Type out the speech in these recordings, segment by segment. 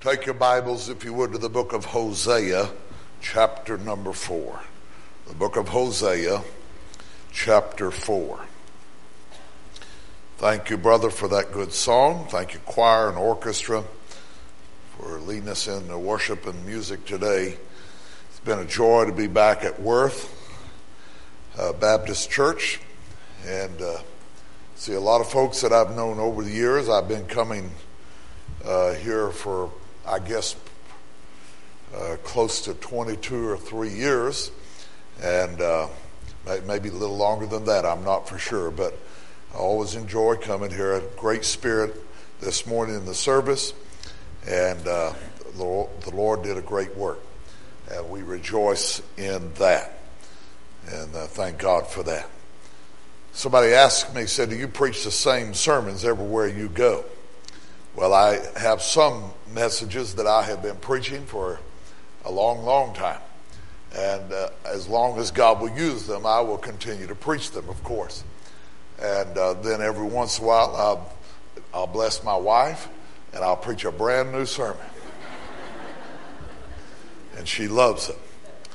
Take your Bibles, if you would, to the book of Hosea, chapter number 4. The book of Hosea, chapter 4. Thank you, brother, for that good song. Thank you, choir and orchestra, for leading us in the worship and music today. It's been a joy to be back at Worth Baptist Church and see a lot of folks that I've known over the years. I've been coming here for, I guess, close to 22 or 3 years, and maybe a little longer than that, I'm not for sure, but I always enjoy coming here. A great spirit this morning in the service, and the Lord did a great work, and we rejoice in that, and thank God for that. Somebody asked me, said, do you preach the same sermons everywhere you go? Well, I have some messages that I have been preaching for a long, long time. And as long as God will use them, I will continue to preach them, of course. And then every once in a while, I'll bless my wife, and I'll preach a brand new sermon. And she loves it.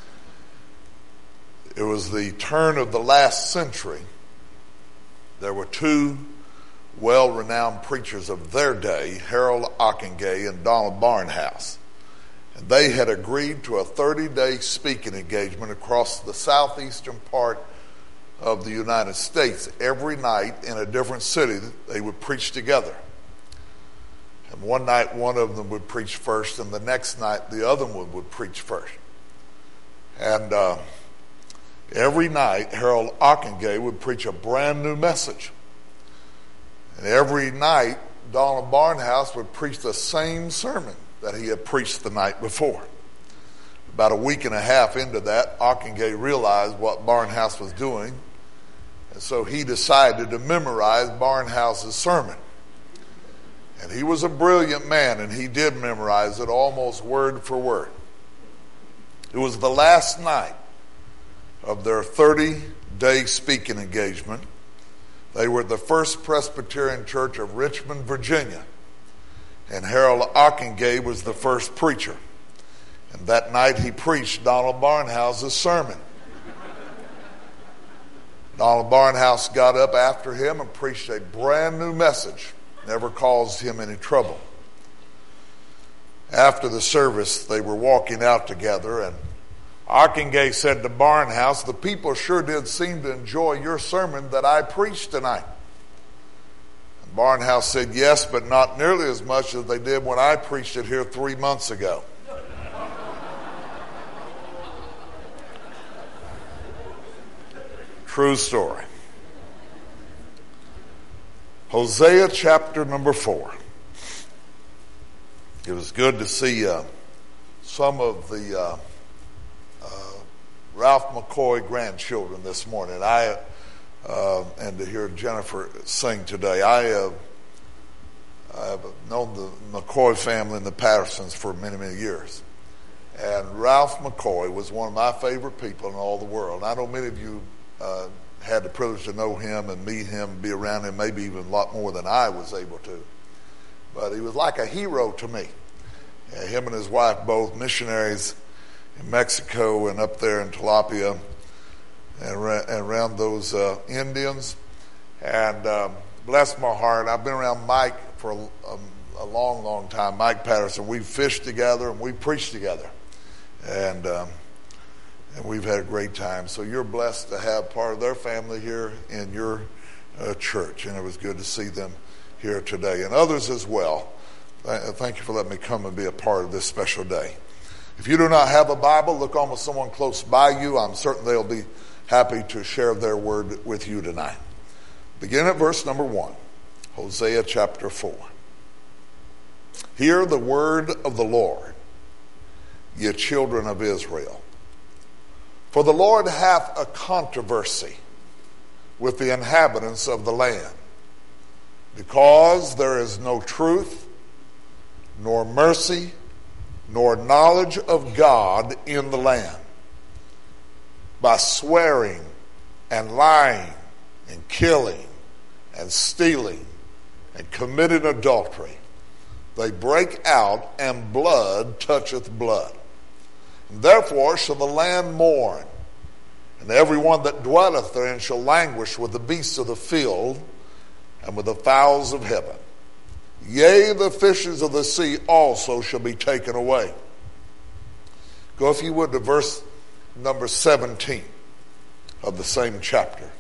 It was the turn of the last century. There were two well-renowned preachers of their day, Harold Ockenga and Donald Barnhouse. And they had agreed to a 30-day speaking engagement across the southeastern part of the United States. Every night in a different city, they would preach together. And one night, one of them would preach first, and the next night, the other one would preach first. And every night, Harold Ockenga would preach a brand new message. And every night, Donald Barnhouse would preach the same sermon that he had preached the night before. About a week and a half into that, Ockenga realized what Barnhouse was doing, and so he decided to memorize Barnhouse's sermon. And he was a brilliant man, and he did memorize it almost word for word. It was the last night of their 30-day speaking engagement. They were the First Presbyterian Church of Richmond, Virginia, and Harold Ockenga was the first preacher. And that night he preached Donald Barnhouse's sermon. Donald Barnhouse got up after him and preached a brand new message. Never caused him any trouble. After the service, they were walking out together, and Ockenga said to Barnhouse, the people sure did seem to enjoy your sermon that I preached tonight. And Barnhouse said, yes, but not nearly as much as they did when I preached it here 3 months ago. True story. Hosea chapter number 4. It was good to see some of the Ralph McCoy grandchildren this morning. And to hear Jennifer sing today. I have known the McCoy family and the Pattersons for many, many years. And Ralph McCoy was one of my favorite people in all the world. I know many of you had the privilege to know him and meet him, be around him, maybe even a lot more than I was able to. But he was like a hero to me. Him and his wife, both missionaries in Mexico and up there in Tilapia and around those Indians. And bless my heart, I've been around Mike for a long, long time, Mike Patterson. We've fished together and we preached together. And we've had a great time. So you're blessed to have part of their family here in your church. And it was good to see them here today. And others as well. Thank you for letting me come and be a part of this special day. If you do not have a Bible, look on with someone close by you. I'm certain they'll be happy to share their word with you tonight. Begin at verse number 1, Hosea chapter 4. Hear the word of the Lord, ye children of Israel. For the Lord hath a controversy with the inhabitants of the land, because there is no truth, nor mercy, nor knowledge of God in the land. By swearing and lying and killing and stealing and committing adultery, they break out, and blood toucheth blood. And therefore shall the land mourn, and every one that dwelleth therein shall languish with the beasts of the field and with the fowls of heaven. Yea, the fishes of the sea also shall be taken away. Go, if you would, to verse number 17 of the same chapter.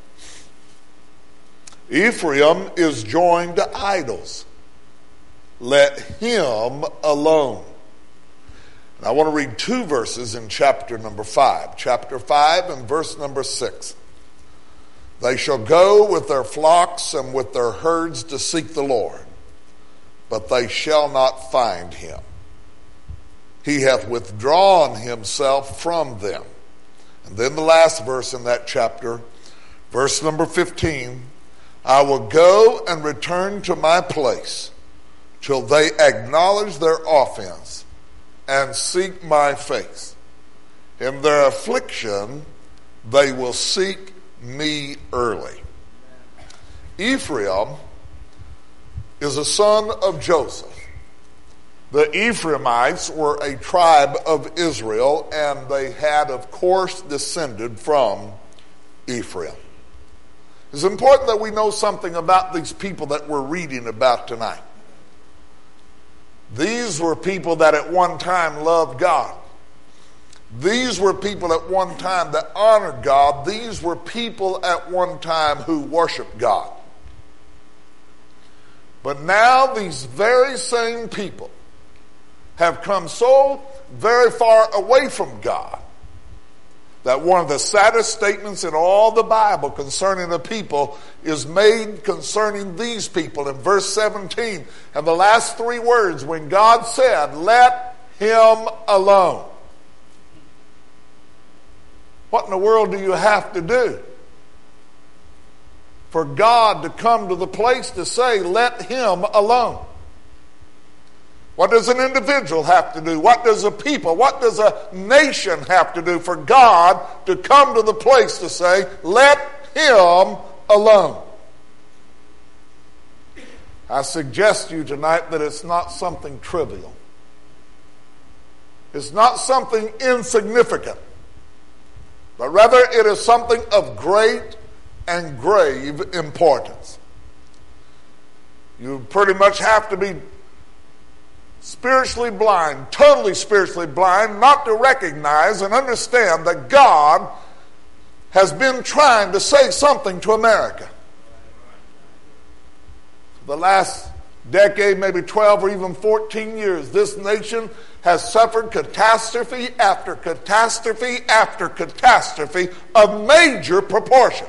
Ephraim is joined to idols. Let him alone. And I want to read 2 verses in chapter number 5. Chapter 5 and verse number 6. They shall go with their flocks and with their herds to seek the Lord, but they shall not find him. He hath withdrawn himself from them. And then the last verse in that chapter, verse number 15. I will go and return to my place till they acknowledge their offense and seek my face. In their affliction, they will seek me early. Ephraim is a son of Joseph. The Ephraimites were a tribe of Israel, and they had, of course, descended from Ephraim. It's important that we know something about these people that we're reading about tonight. These were people that at one time loved God. These were people at one time that honored God. These were people at one time who worshiped God. But now these very same people have come so very far away from God that one of the saddest statements in all the Bible concerning the people is made concerning these people in verse 17. And the last 3 words, when God said, let him alone. What in the world do you have to do for God to come to the place to say, let him alone? What does an individual have to do? What does a people, what does a nation have to do for God to come to the place to say, let him alone? I suggest to you tonight that it's not something trivial. It's not something insignificant, but rather it is something of great and grave importance. You pretty much have to be spiritually blind, totally spiritually blind, not to recognize and understand that God has been trying to say something to America. For the last decade, maybe 12 or even 14 years, this nation has suffered catastrophe after catastrophe after catastrophe of major proportion.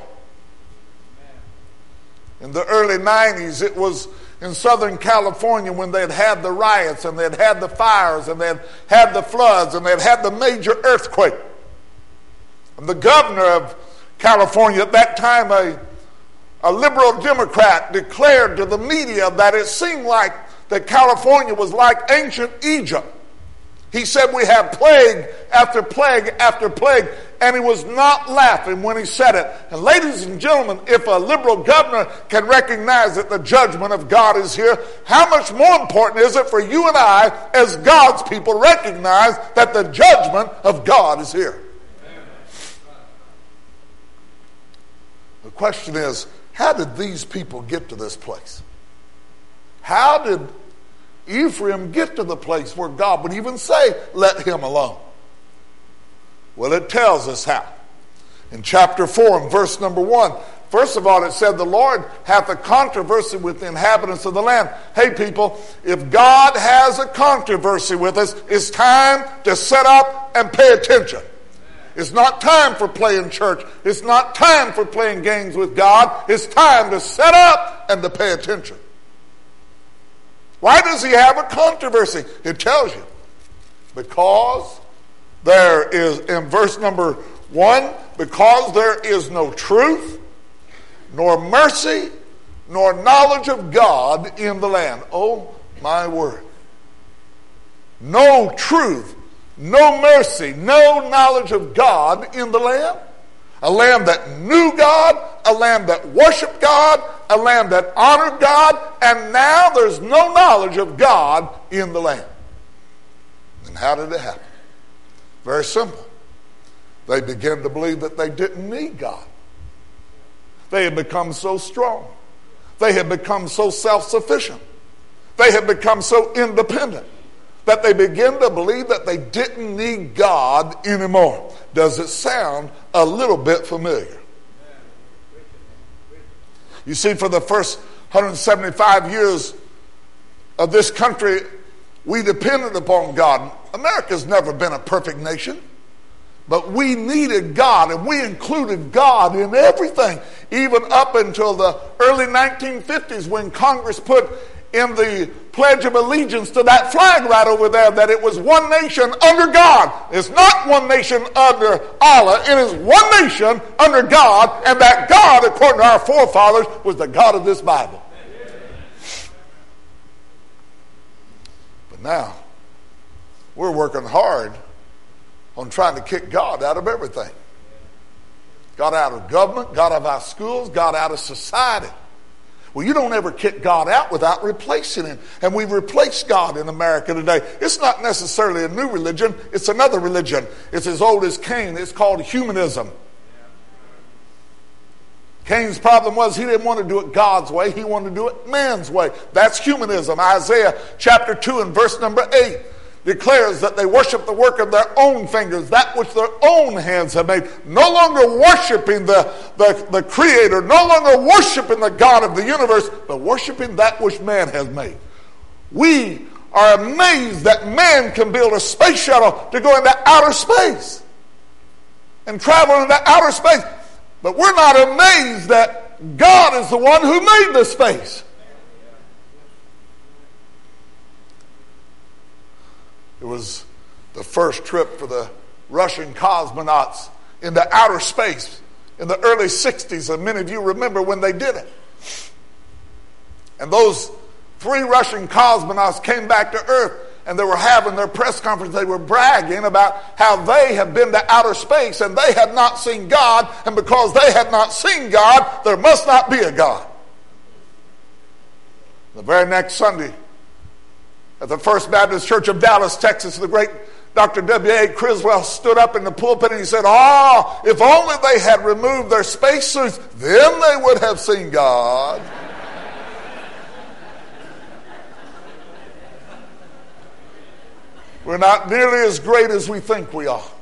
In the early 90s, it was in Southern California when they had the riots and they had the fires and they had the floods and they had the major earthquake. And the governor of California at that time, a liberal Democrat, declared to the media that it seemed like that California was like ancient Egypt. He said we have plague after plague after plague, and he was not laughing when he said it. And ladies and gentlemen, if a liberal governor can recognize that the judgment of God is here, how much more important is it for you and I, as God's people, recognize that the judgment of God is here? The question is, how did these people get to this place? How did Ephraim get to the place where God would even say, let him alone? Well, it tells us how. In chapter 4 and verse number 1, first of all, it said, the Lord hath a controversy with the inhabitants of the land. Hey, people, if God has a controversy with us, it's time to set up and pay attention. It's not time for playing church. It's not time for playing games with God. It's time to set up and to pay attention. Why does he have a controversy? It tells you. Because there is, in verse number 1, because there is no truth, nor mercy, nor knowledge of God in the land. Oh, my word. No truth, no mercy, no knowledge of God in the land. A land that knew God, a land that worshiped God, a land that honored God, and now there's no knowledge of God in the land. And how did it happen? Very simple. They began to believe that they didn't need God. They had become so strong. They had become so self-sufficient. They had become so independent that they began to believe that they didn't need God anymore. Does it sound a little bit familiar? You see, for the first 175 years of this country, we depended upon God. America's never been a perfect nation, but we needed God, and we included God in everything, even up until the early 1950s when Congress put in the Pledge of Allegiance to that flag right over there that it was one nation under God. It's not one nation under Allah. It is one nation under God, and that God, according to our forefathers, was the God of this Bible. But now, we're working hard on trying to kick God out of everything. God out of government, God out of our schools, God out of society. Well, you don't ever kick God out without replacing him. And we've replaced God in America today. It's not necessarily a new religion. It's another religion. It's as old as Cain. It's called humanism. Cain's problem was he didn't want to do it God's way. He wanted to do it man's way. That's humanism. Isaiah chapter 2 and verse number 8 declares that they worship the work of their own fingers, that which their own hands have made, no longer worshiping the Creator, no longer worshiping the God of the universe, but worshiping that which man has made. We are amazed that man can build a space shuttle to go into outer space and travel into outer space, but we're not amazed that God is the one who made the space. It was the first trip for the Russian cosmonauts into outer space in the early 60s, and many of you remember when they did it. And those 3 Russian cosmonauts came back to Earth, and they were having their press conference. They were bragging about how they had been to outer space, and they had not seen God, and because they had not seen God, there must not be a God. The very next Sunday, at the First Baptist Church of Dallas, Texas, the great Dr. W.A. Criswell stood up in the pulpit and he said, if only they had removed their spacesuits, then they would have seen God. We're not nearly as great as we think we are.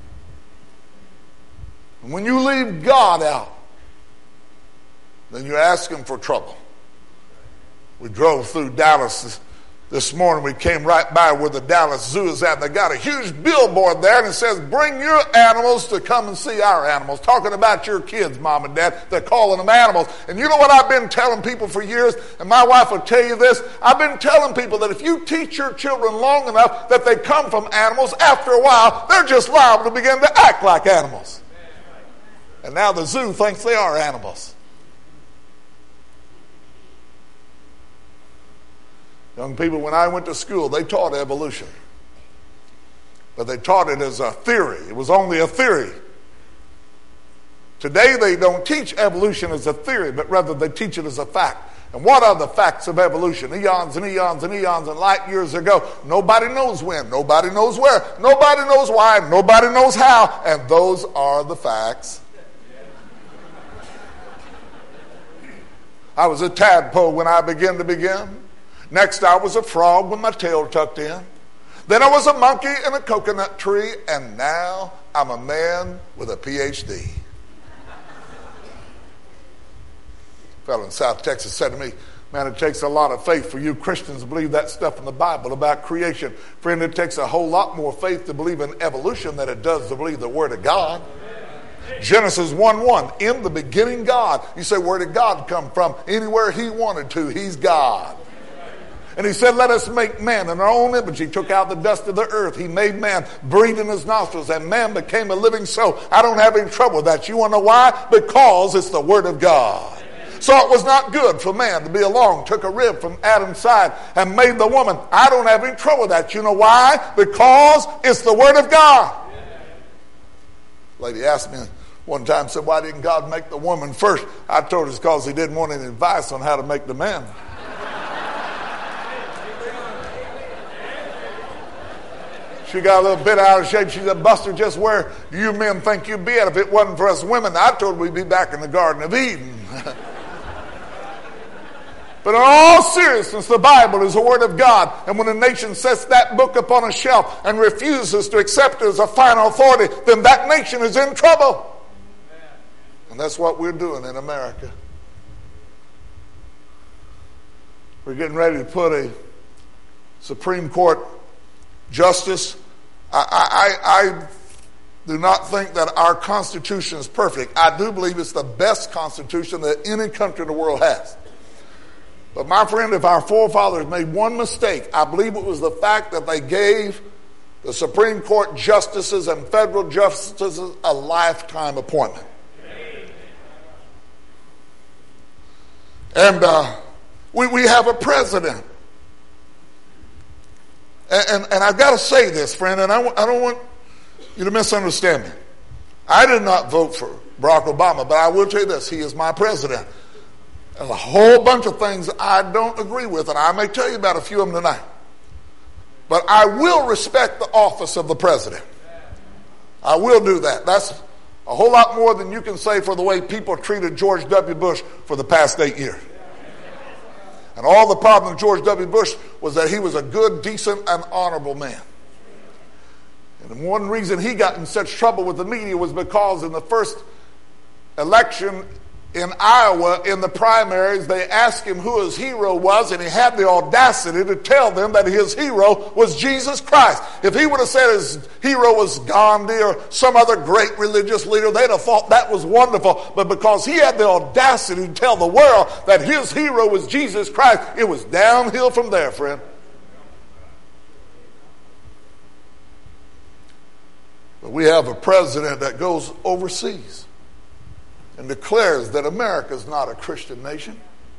And when you leave God out, then you're asking for trouble. We drove through Dallas this morning. We came right by where the Dallas Zoo is at, and they got a huge billboard there, and it says, bring your animals to come and see our animals. Talking about your kids, Mom and Dad. They're calling them animals. And you know what I've been telling people for years, and my wife will tell you this, I've been telling people that if you teach your children long enough that they come from animals, after a while, they're just liable to begin to act like animals. And now the zoo thinks they are animals. Young people, when I went to school, they taught evolution. But they taught it as a theory. It was only a theory. Today, they don't teach evolution as a theory, but rather they teach it as a fact. And what are the facts of evolution? Eons and eons and eons and light years ago. Nobody knows when. Nobody knows where. Nobody knows why. Nobody knows how. And those are the facts. I was a tadpole when I began to begin. Next, I was a frog with my tail tucked in. Then I was a monkey in a coconut tree, and now I'm a man with a PhD. A fellow in South Texas said to me, man, it takes a lot of faith for you Christians to believe that stuff in the Bible about creation. Friend, it takes a whole lot more faith to believe in evolution than it does to believe the Word of God. Genesis 1:1, in the beginning God. You say, where did God come from? Anywhere he wanted to, he's God. And he said, let us make man in our own image. He took out the dust of the earth. He made man, breathed in his nostrils, and man became a living soul. I don't have any trouble with that. You want to know why? Because it's the Word of God. So it was not good for man to be alone. Took a rib from Adam's side and made the woman. I don't have any trouble with that. You know why? Because it's the Word of God. Lady asked me One time said, why didn't God make the woman first? I told her it's because he didn't want any advice on how to make the man. She got a little bit out of shape. She said, Buster, just where do you men think you'd be at if it wasn't for us women? I told her we'd be back in the Garden of Eden. But in all seriousness, the Bible is the Word of God. And when a nation sets that book upon a shelf and refuses to accept it as a final authority, then that nation is in trouble. And that's what we're doing in America. We're getting ready to put a Supreme Court justice. I do not think that our Constitution is perfect. I do believe it's the best Constitution that any country in the world has. But my friend, if our forefathers made one mistake, I believe it was the fact that they gave the Supreme Court justices and federal justices a lifetime appointment. And we have a president. And I've got to say this, friend, and I don't want you to misunderstand me. I did not vote for Barack Obama, but I will tell you this, he is my president. And a whole bunch of things I don't agree with, and I may tell you about a few of them tonight. But I will respect the office of the president. I will do that. That's a whole lot more than you can say for the way people treated George W. Bush for the past 8 years. And all the problem with George W. Bush was that he was a good, decent, and honorable man. And one reason he got in such trouble with the media was because in the first election in Iowa, in the primaries, they asked him who his hero was, and he had the audacity to tell them that his hero was Jesus Christ. If he would have said his hero was Gandhi or some other great religious leader, they'd have thought that was wonderful. But because he had the audacity to tell the world that his hero was Jesus Christ, it was downhill from there, friend. But we have a president that goes overseas and declares that America is not a Christian nation.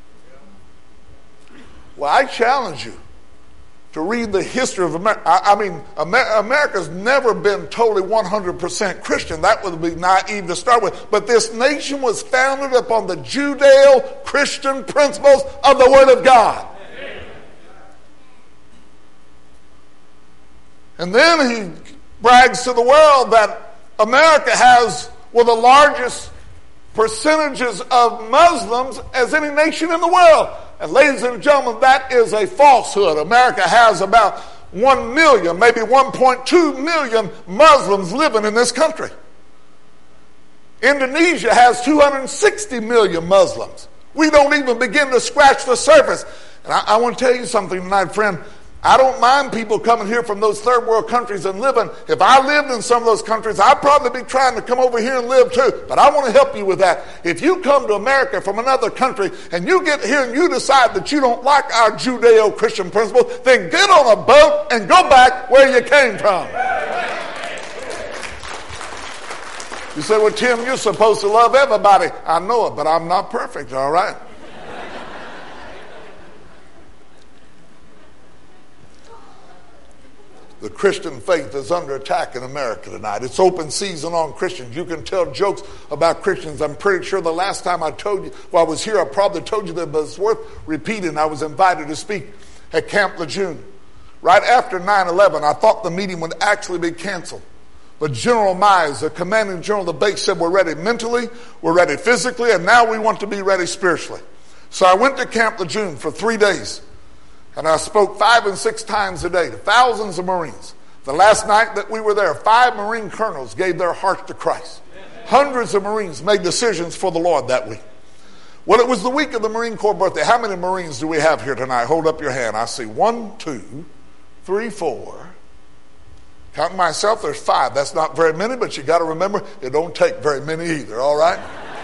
Well, I challenge you to read the history of America. America's never been totally 100% Christian. That would be naive to start with. But this nation was founded upon the Judeo-Christian principles of the Word of God. And then he brags to the world that America has one of the largest percentages of Muslims as any nation in the world. And ladies and gentlemen, that is a falsehood. America has about 1 million, maybe 1.2 million Muslims living in this country. Indonesia has 260 million Muslims. We don't even begin to scratch the surface. And I want to tell you something tonight, friend. I don't mind people coming here from those third world countries and living. If I lived in some of those countries, I'd probably be trying to come over here and live too. But I want to help you with that. If you come to America from another country and you get here and you decide that you don't like our Judeo-Christian principles, then get on a boat and go back where you came from. You say, well, Tim, you're supposed to love everybody. I know it, but I'm not perfect, all right? The Christian faith is under attack in America tonight. It's open season on Christians. You can tell jokes about Christians. I'm pretty sure the last time I told you, while I was here, I probably told you that, but it's worth repeating. I was invited to speak at Camp Lejeune. Right after 9/11, I thought the meeting would actually be canceled. But General Mize, the commanding general of the base, said we're ready mentally, we're ready physically, and now we want to be ready spiritually. So I went to Camp Lejeune for 3 days. And I spoke 5 and 6 times a day to thousands of Marines. The last night that we were there, 5 Marine colonels gave their hearts to Christ. Hundreds of Marines made decisions for the Lord that week. Well, it was the week of the Marine Corps birthday. How many Marines do we have here tonight? Hold up your hand. I see 1, 2, 3, 4. Counting myself, there's 5. That's not very many, but you got to remember, it don't take very many either, all right?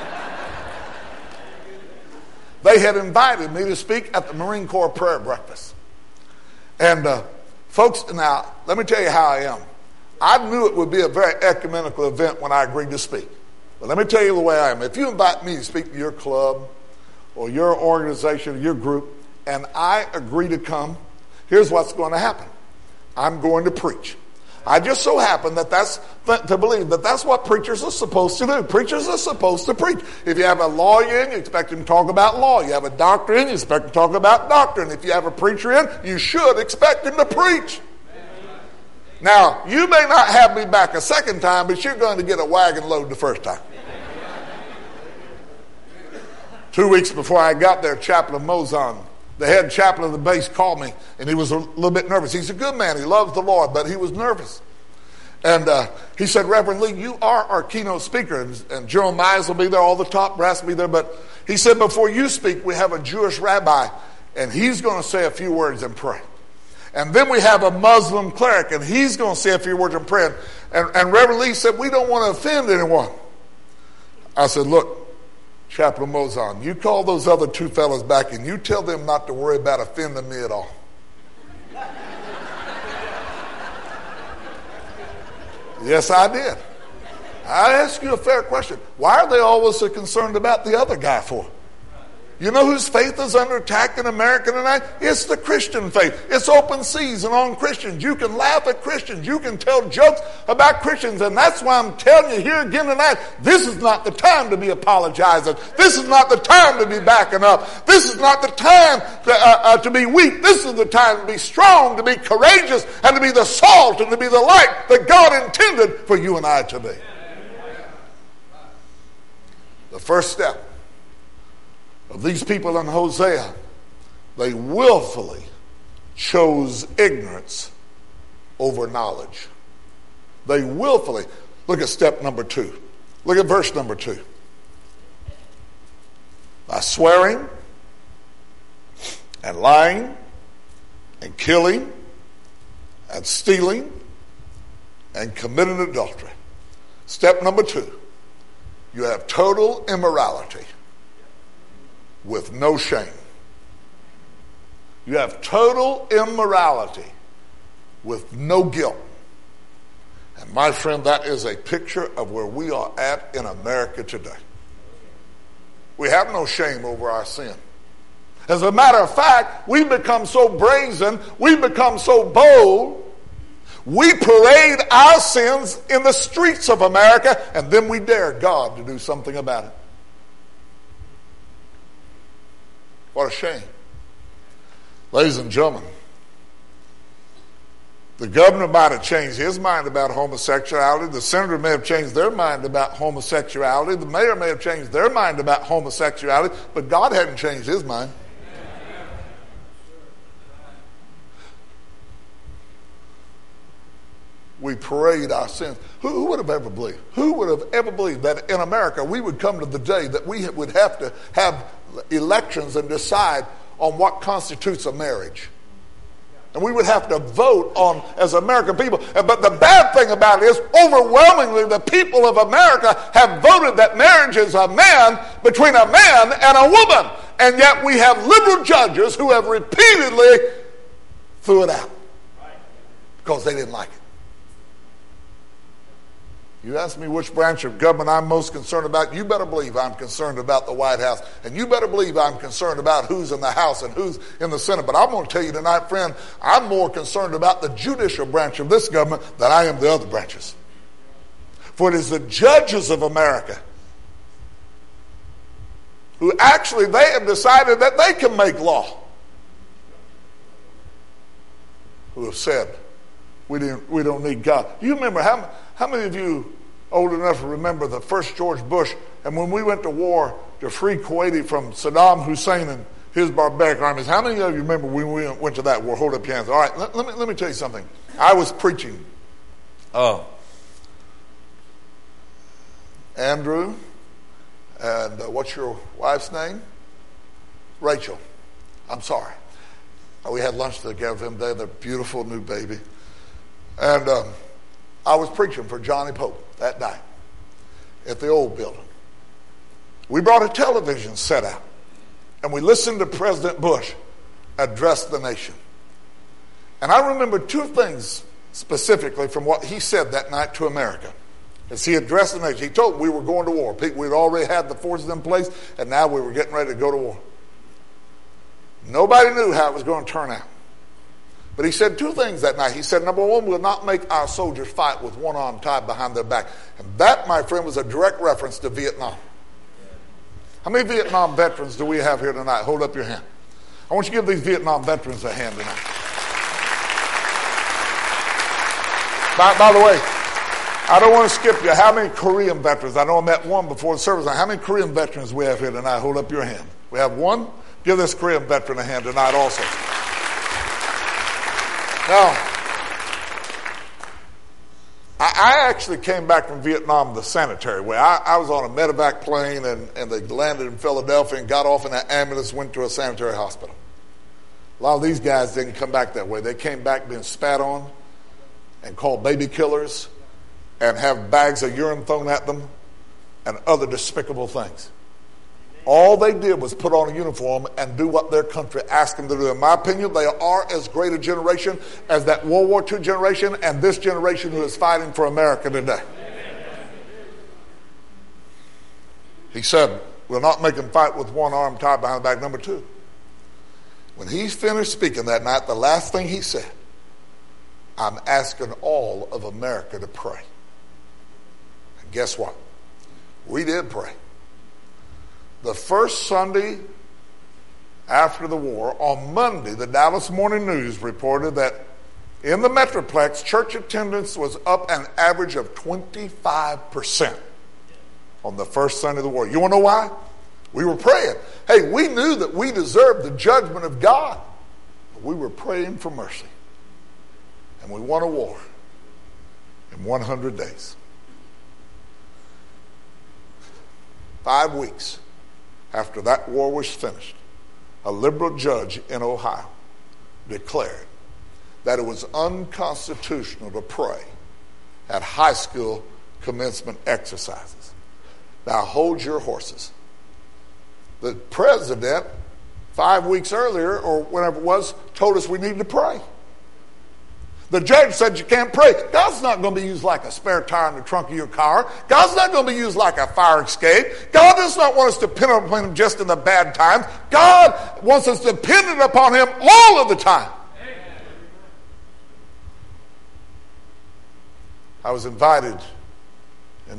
They had invited me to speak at the Marine Corps prayer breakfast. And folks, now, let me tell you how I am. I knew it would be a very ecumenical event when I agreed to speak. But let me tell you the way I am. If you invite me to speak to your club or your organization or your group, and I agree to come, here's what's going to happen. I'm going to preach. I just so happen to believe that that's what preachers are supposed to do. Preachers are supposed to preach. If you have a lawyer in, you expect him to talk about law. You have a doctor in, you expect him to talk about doctrine. If you have a preacher in, you should expect him to preach. Now, you may not have me back a second time, but you're going to get a wagon load the first time. 2 weeks before I got there, Chaplain Mozon, the head chaplain of the base, called me, and he was a little bit nervous. He's a good man. He loves the Lord, but he was nervous. And he said, Reverend Lee, you are our keynote speaker, and General Mize will be there, all the top brass will be there. But he said, before you speak, we have a Jewish rabbi, and he's going to say a few words and pray. And then we have a Muslim cleric, and he's going to say a few words and pray. And Reverend Lee said, we don't want to offend anyone. I said, look, Chaplain Mozon, you call those other two fellas back and you tell them not to worry about offending me at all. Yes, I did. I ask you a fair question. Why are they always so concerned about the other guy for? You know whose faith is under attack in America tonight? It's the Christian faith. It's open season on Christians. You can laugh at Christians. You can tell jokes about Christians. And that's why I'm telling you here again tonight, this is not the time to be apologizing. This is not the time to be backing up. This is not the time to be weak. This is the time to be strong, to be courageous, and to be the salt and to be the light that God intended for you and I to be. The first step of these people in Hosea, they willfully chose ignorance over knowledge. They willfully. Look at step number 2. Look at verse number 2. By swearing and lying and killing and stealing and committing adultery. Step number 2. You have total immorality with no shame. You have total immorality with no guilt. And my friend, that is a picture of where we are at in America today. We have no shame over our sin. As a matter of fact, we've become so brazen, we've become so bold, we parade our sins in the streets of America, and then we dare God to do something about it. What a shame. Ladies and gentlemen, the governor might have changed his mind about homosexuality. The senator may have changed their mind about homosexuality. The mayor may have changed their mind about homosexuality, but God hadn't changed his mind. We parade our sins. Who would have ever believed? Who would have ever believed that in America we would come to the day that we would have to have elections and decide on what constitutes a marriage? And we would have to vote on as American people. But the bad thing about it is, overwhelmingly, the people of America have voted that marriage is a man between a man and a woman. And yet we have liberal judges who have repeatedly threw it out because they didn't like it. You ask me which branch of government I'm most concerned about, you better believe I'm concerned about the White House. And you better believe I'm concerned about who's in the House and who's in the Senate. But I'm going to tell you tonight, friend, I'm more concerned about the judicial branch of this government than I am the other branches. For it is the judges of America who actually, they have decided that they can make law, who have said, we don't need God. You remember, how many of you old enough to remember the first George Bush, and when we went to war to free Kuwait from Saddam Hussein and his barbaric armies, how many of you remember when we went to that war? Hold up your hands. All right, let me tell you something. I was preaching. Andrew, and what's your wife's name? Rachel. I'm sorry. We had lunch together with them. They had a beautiful new baby. And I was preaching for Johnny Pope that night at the old building. We brought a television set out, and we listened to President Bush address the nation. And I remember 2 things specifically from what he said that night to America. As he addressed the nation, he told them we were going to war. We'd already had the forces in place, and now we were getting ready to go to war. Nobody knew how it was going to turn out. But he said two things that night. He said, number one, we'll not make our soldiers fight with one arm tied behind their back. And that, my friend, was a direct reference to Vietnam. How many Vietnam veterans do we have here tonight? Hold up your hand. I want you to give these Vietnam veterans a hand tonight. By the way, I don't want to skip you. How many Korean veterans? I know I met one before the service. How many Korean veterans we have here tonight? Hold up your hand. We have one. Give this Korean veteran a hand tonight also. Now, I actually came back from Vietnam the sanitary way. I was on a medevac plane and they landed in Philadelphia and got off in an ambulance, went to a sanitary hospital. A lot of these guys didn't come back that way. They came back being spat on and called baby killers and have bags of urine thrown at them and other despicable things. All they did was put on a uniform and do what their country asked them to do. In my opinion, they are as great a generation as that World War II generation and this generation who is fighting for America today. He said, we'll not make them fight with one arm tied behind the back. Number two, when he finished speaking that night, the last thing he said, I'm asking all of America to pray. And guess what? We did pray. The first Sunday after the war, on Monday, the Dallas Morning News reported that in the Metroplex, church attendance was up an average of 25% on the first Sunday of the war. You want to know why? We were praying. Hey, we knew that we deserved the judgment of God, but we were praying for mercy. And we won a war in 100 days. 5 weeks after that war was finished, a liberal judge in Ohio declared that it was unconstitutional to pray at high school commencement exercises. Now hold your horses. The president, 5 weeks earlier, or whenever it was, told us we needed to pray. The judge said you can't pray. God's not going to be used like a spare tire in the trunk of your car. God's not going to be used like a fire escape. God does not want us dependent upon him just in the bad times. God wants us dependent upon him all of the time. Amen. I was invited in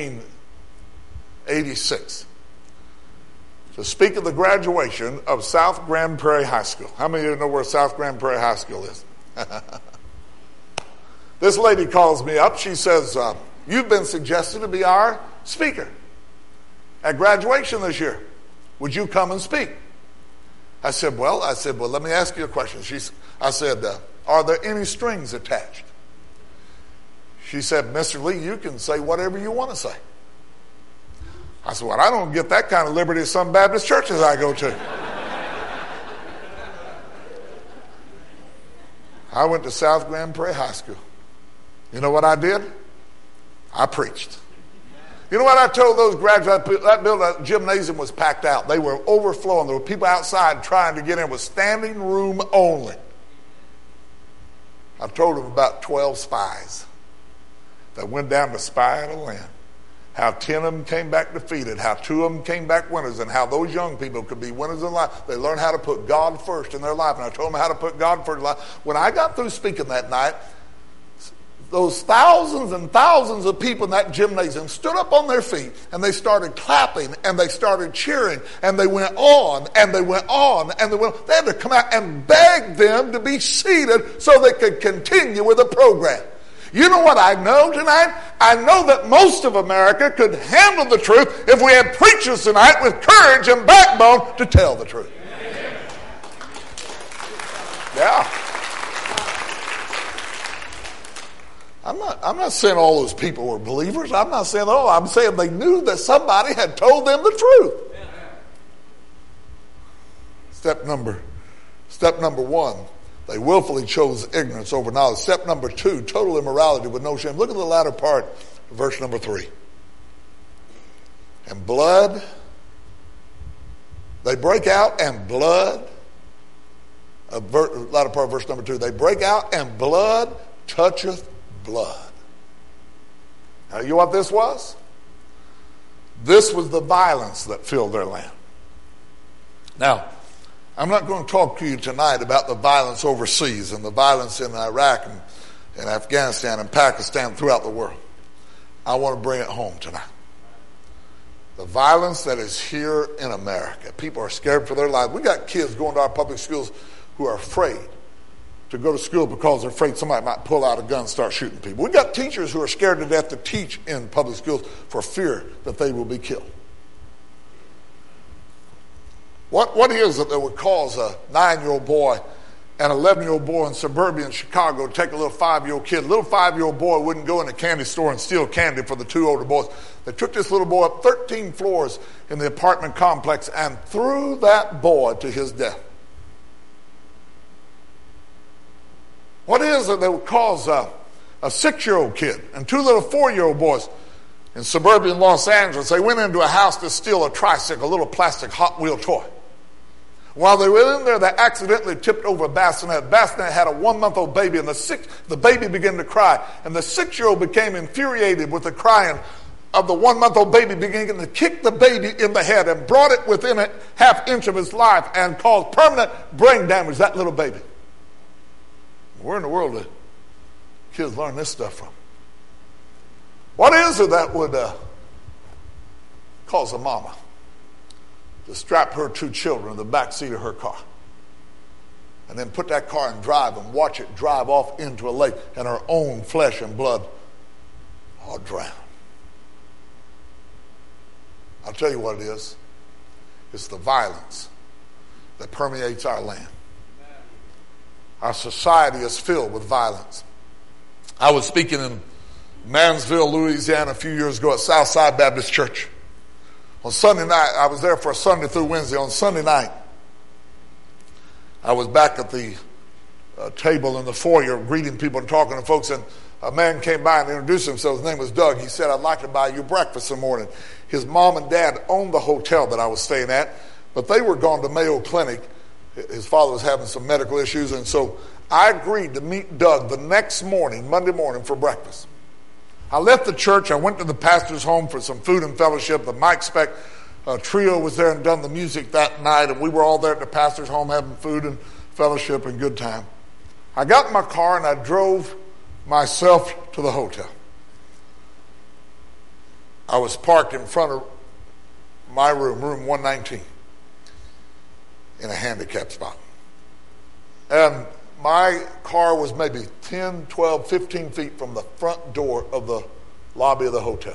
1986 to speak at the graduation of South Grand Prairie High School. How many of you know where South Grand Prairie High School is? This lady calls me up. She says, you've been suggested to be our speaker at graduation this year. Would you come and speak? I said, well, let me ask you a question. I said, are there any strings attached? She said, Mr. Lee, you can say whatever you want to say. I said, well, I don't get that kind of liberty at some Baptist churches I go to. I went to South Grand Prairie High School. You know what I did? I preached. You know what I told those graduates? That building, that gymnasium was packed out. They were overflowing. There were people outside trying to get in. It was standing room only. I told them about 12 spies that went down to spy out a land. How 10 of them came back defeated, how 2 of them came back winners, and how those young people could be winners in life. They learned how to put God first in their life, and I told them how to put God first in life. When I got through speaking that night, those thousands and thousands of people in that gymnasium stood up on their feet, and they started clapping, and they started cheering, and they went on, and they went on, and they went on. They had to come out and beg them to be seated so they could continue with the program. You know what I know tonight? I know that most of America could handle the truth if we had preachers tonight with courage and backbone to tell the truth. Yeah. I'm not saying all those people were believers. I'm not saying all. I'm saying they knew that somebody had told them the truth. Step number 1. They willfully chose ignorance over knowledge. Step number 2, total immorality with no shame. Look at the latter part of verse number 3. And blood, they break out and blood, latter part of verse number 2, they break out and blood toucheth blood. Now, you know what this was? This was the violence that filled their land. Now, I'm not going to talk to you tonight about the violence overseas and the violence in Iraq and Afghanistan and Pakistan throughout the world. I want to bring it home tonight. The violence that is here in America. People are scared for their lives. We got kids going to our public schools who are afraid to go to school because they're afraid somebody might pull out a gun and start shooting people. We got teachers who are scared to death to teach in public schools for fear that they will be killed. What is it that would cause a 9-year-old boy and an 11-year-old boy in suburban Chicago to take a little 5-year-old kid? A little 5-year-old boy wouldn't go in a candy store and steal candy for the 2 older boys. They took this little boy up 13 floors in the apartment complex and threw that boy to his death. What is it that would cause a 6-year-old kid and 2 little 4-year-old boys in suburban Los Angeles? They went into a house to steal a tricycle, a little plastic Hot Wheel toy. While they were in there, they accidentally tipped over a bassinet. Bassinet had a 1-month-old baby, and the baby began to cry. And the 6-year-old became infuriated with the crying of the 1-month-old baby, began to kick the baby in the head and brought it within a half-inch of his life and caused permanent brain damage, that little baby. Where in the world do kids learn this stuff from? What is it that would cause a mama to strap her 2 children in the back seat of her car and then put that car in drive and watch it drive off into a lake and her own flesh and blood all drown? I'll tell you what it is. It's the violence that permeates our land. Our society is filled with violence. I was speaking in Mansville, Louisiana a few years ago at Southside Baptist Church. On Sunday night, I was there for a Sunday through Wednesday. On Sunday night, I was back at the table in the foyer greeting people and talking to folks, and a man came by and introduced himself. His name was Doug. He said, "I'd like to buy you breakfast in the morning." His mom and dad owned the hotel that I was staying at, but they were gone to Mayo Clinic. His father was having some medical issues, and so I agreed to meet Doug the next morning, Monday morning, for breakfast. I left the church. I went to the pastor's home for some food and fellowship. The Mike Speck trio was there and done the music that night, and we were all there at the pastor's home having food and fellowship and good time. I got in my car and I drove myself to the hotel. I was parked in front of my room, room 119, in a handicapped spot. And my car was maybe 10, 12, 15 feet from the front door of the lobby of the hotel.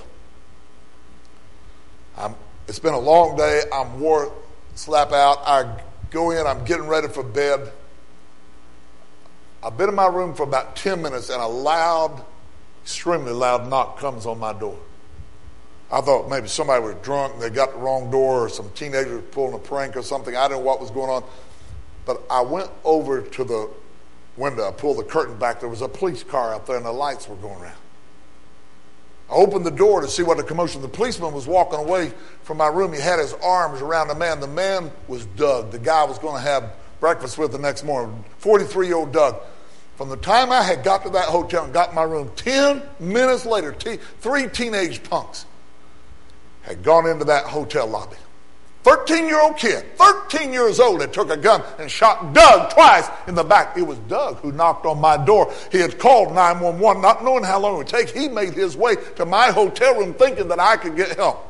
It's been a long day. I'm wore slap out. I go in. I'm getting ready for bed. I've been in my room for about 10 minutes, and a loud, extremely loud knock comes on my door. I thought maybe somebody was drunk and they got the wrong door, or some teenager pulling a prank or something. I didn't know what was going on. But I went over to the window. I pulled the curtain back. There was a police car out there and the lights were going around. I opened the door to see what the commotion. The policeman was walking away from my room. He had his arms around the man. The man was Doug, the guy I was going to have breakfast with the next morning, 43-year-old Doug. From the time I had got to that hotel and got in my room, 10 minutes later, 3 teenage punks had gone into that hotel lobby. 13-year-old kid, 13 years old, that took a gun and shot Doug twice in the back. It was Doug who knocked on my door. He had called 911, not knowing how long it would take. He made his way to my hotel room thinking that I could get help.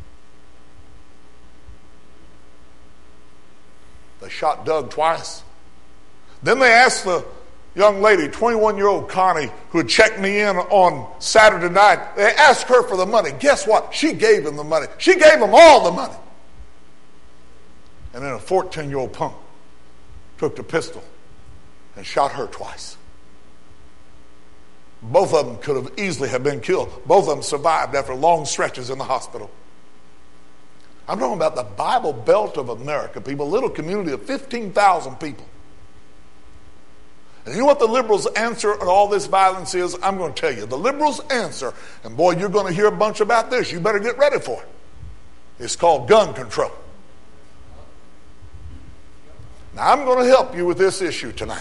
They shot Doug twice. Then they asked the young lady, 21-year-old Connie, who had checked me in on Saturday night, they asked her for the money. Guess what? She gave him the money. She gave him all the money. And then a 14-year-old punk took the pistol and shot her twice. Both of them could have easily have been killed. Both of them survived after long stretches in the hospital. I'm talking about the Bible Belt of America, people, a little community of 15,000 people. And you know what the liberals' answer to all this violence is? I'm going to tell you. The liberals' answer, and boy, you're going to hear a bunch about this. You better get ready for it. It's called gun control. Now, I'm going to help you with this issue tonight.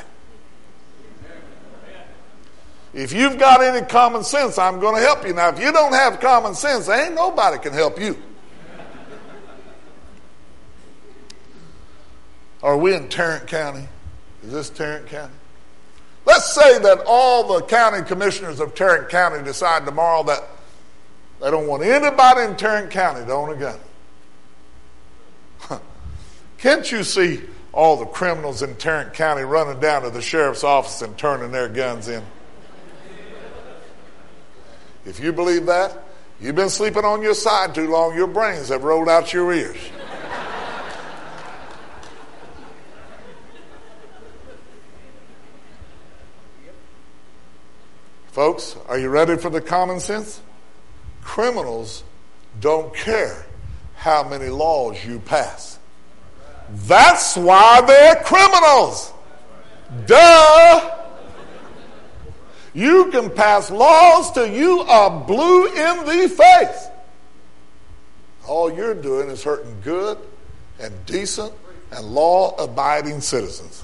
If you've got any common sense, I'm going to help you. Now, if you don't have common sense, ain't nobody can help you. Are we in Tarrant County? Is this Tarrant County? Let's say that all the county commissioners of Tarrant County decide tomorrow that they don't want anybody in Tarrant County to own a gun. Can't you see all the criminals in Tarrant County running down to the sheriff's office and turning their guns in? If you believe that, you've been sleeping on your side too long. Your brains have rolled out your ears. Folks, are you ready for the common sense? Criminals don't care how many laws you pass. That's why they're criminals. Duh. You can pass laws till you are blue in the face. All you're doing is hurting good and decent and law-abiding citizens.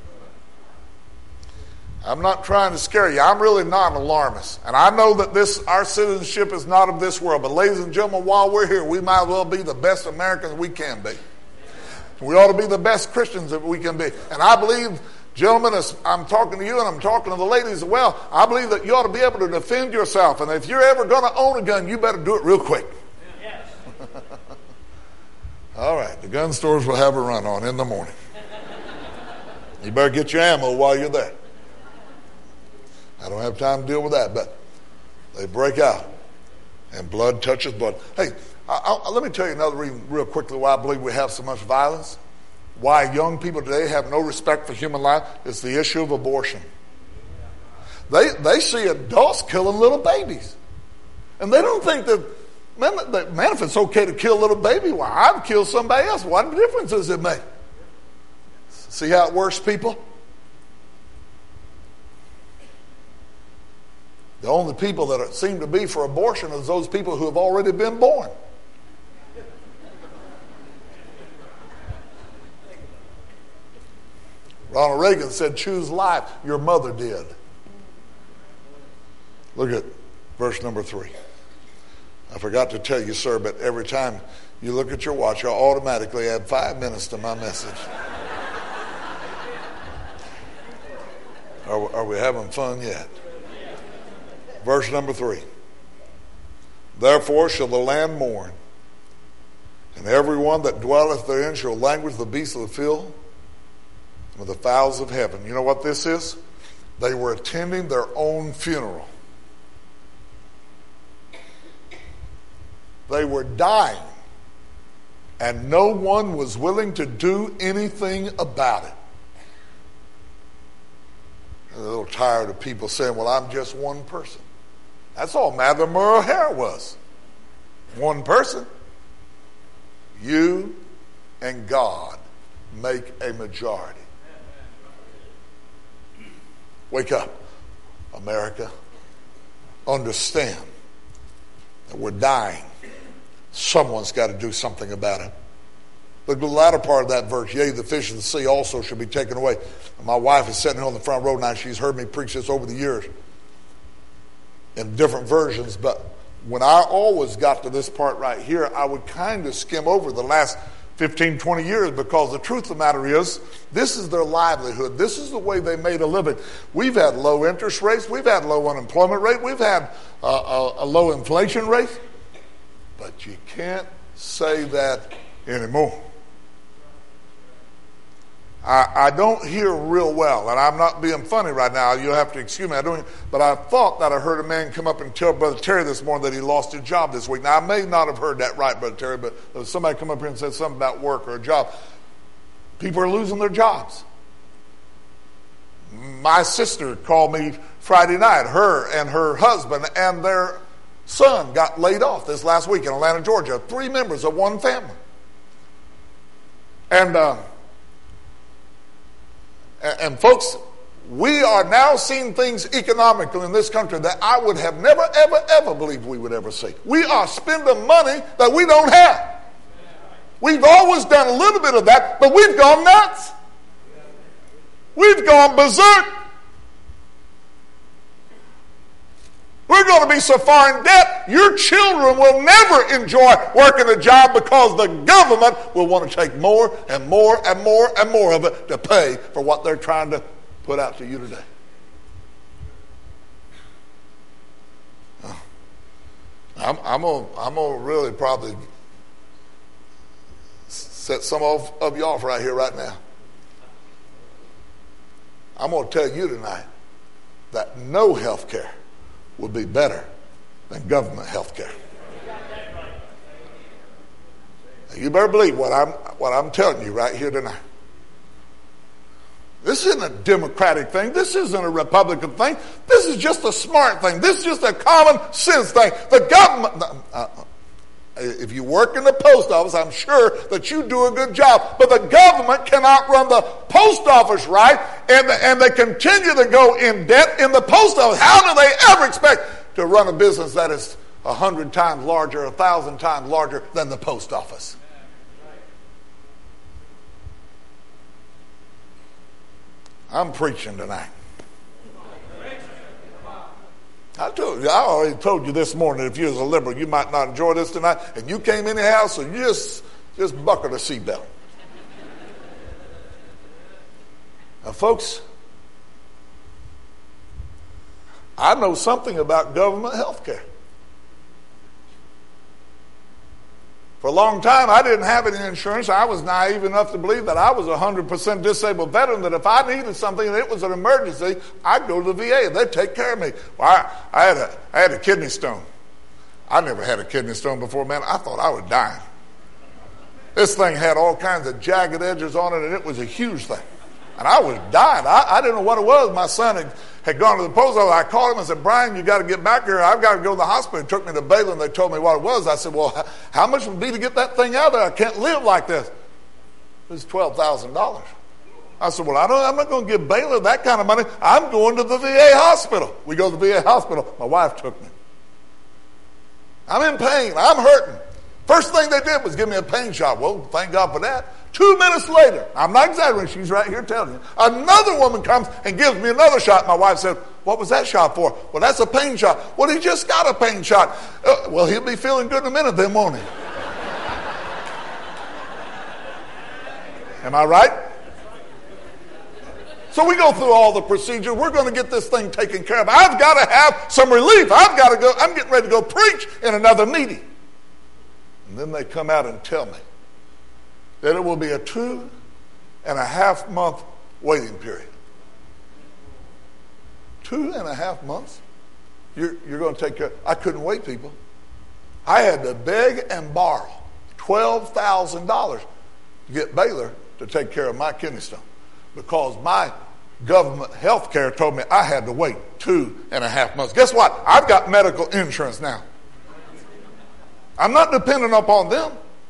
I'm not trying to scare you. I'm really not an alarmist. And I know that our citizenship is not of this world. But ladies and gentlemen, while we're here, we might as well be the best Americans we can be. We ought to be the best Christians that we can be. And I believe, gentlemen, as I'm talking to you and I'm talking to the ladies as well, I believe that you ought to be able to defend yourself. And if you're ever going to own a gun, you better do it real quick. Yes. All right, the gun stores will have a run on in the morning. You better get your ammo while you're there. I don't have time to deal with that, but they break out and blood touches blood. Hey, let me tell you another reason real quickly why I believe we have so much violence. Why young people today have no respect for human life is the issue of abortion. They see adults killing little babies. And they don't think that, man, if it's okay to kill a little baby, why, I'd kill somebody else. What difference does it make? See how it works, people? The only people that seem to be for abortion is those people who have already been born. Ronald Reagan said, choose life. Your mother did. Look at verse number 3. I forgot to tell you, sir, but every time you look at your watch, I'll automatically add 5 minutes to my message. Are we having fun yet? Verse number 3. Therefore shall the land mourn, and every one that dwelleth therein shall languish the beasts of the field and the fowls of heaven. You know what this is? They were attending their own funeral. They were dying, and no one was willing to do anything about it. I'm a little tired of people saying, well, I'm just one person. That's all Madam Murrow O'Hara was. One person. You and God make a majority. Wake up, America. Understand that we're dying. Someone's got to do something about it. Look at the latter part of that verse. Yea, the fish of the sea also shall be taken away. And my wife is sitting here on the front row now. She's heard me preach this over the years in different versions. But when I always got to this part right here, I would kind of skim over the last 15, 20 years, because the truth of the matter is, this is their livelihood. This is the way they made a living. We've had low interest rates. We've had low unemployment rate. We've had a low inflation rate. But you can't say that anymore. I don't hear real well, and I'm not being funny right now. You'll have to excuse me. But I thought that I heard a man come up and tell Brother Terry this morning that he lost his job this week. Now, I may not have heard that right, Brother Terry, but somebody come up here and said something about work or a job. People are losing their jobs. My sister called me Friday night. Her and her husband and their son got laid off this last week in Atlanta, Georgia. 3 members of one family. And folks, we are now seeing things economically in this country that I would have never, ever, ever believed we would ever see. We are spending money that we don't have. We've always done a little bit of that, but we've gone nuts. We've gone berserk. We're going to be so far in debt, your children will never enjoy working a job because the government will want to take more and more and more and more of it to pay for what they're trying to put out to you today. I'm gonna really probably set some of you off right here, right now. I'm going to tell you tonight that no health care would be better than government health care. You better believe what I'm telling you right here tonight. This isn't a Democratic thing. This isn't a Republican thing. This is just a smart thing. This is just a common sense thing. The government, if you work in the post office, I'm sure that you do a good job. But the government cannot run the post office right, and they continue to go in debt in the post office. How do they ever expect to run a business that is 100 times larger, 1,000 times larger than the post office? I'm preaching tonight. I already told you this morning, if you was a liberal, you might not enjoy this tonight, and you came in the house, so you just buckle the seatbelt. Now, folks, I know something about government health care. For a long time, I didn't have any insurance. I was naive enough to believe that I was a 100% disabled veteran, that if I needed something and it was an emergency, I'd go to the VA and they'd take care of me. Well, I had a kidney stone. I never had a kidney stone before, man. I thought I was dying. This thing had all kinds of jagged edges on it, and it was a huge thing. And I was dying. I didn't know what it was. My son had gone to the post office. I called him and said, Brian, you got to get back here. I've got to go to the hospital. He took me to Baylor, and they told me what it was. I said, well, how much would it be to get that thing out there? I can't live like this. It was $12,000. I said, well, I'm not going to give Baylor that kind of money. I'm going to the VA hospital. We go to the VA hospital. My wife took me. I'm in pain. I'm hurting. First thing they did was give me a pain shot. Well, thank God for that. 2 minutes later, I'm not exaggerating, she's right here telling you, another woman comes and gives me another shot. My wife said, what was that shot for? Well, that's a pain shot. Well, he just got a pain shot. Well, he'll be feeling good in a minute then, won't he? Am I right? So we go through all the procedure. We're going to get this thing taken care of. I've got to have some relief. I've got to go. I'm getting ready to go preach in another meeting. And then they come out and tell me that it will be a 2.5 month waiting period. 2.5 months? You're going to take care. I couldn't wait, people. I had to beg and borrow $12,000 to get Baylor to take care of my kidney stone, because my government health care told me I had to wait 2.5 months. Guess what? I've got medical insurance now. I'm not dependent upon them.